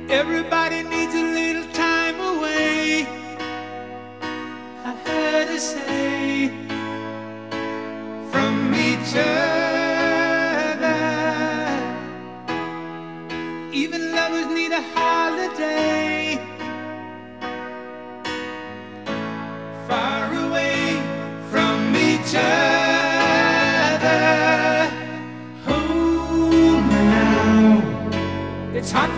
Everybody needs a little time away, I heard her say, from each other. Even lovers need a holiday, far away from each other. Hold me now, it's hot.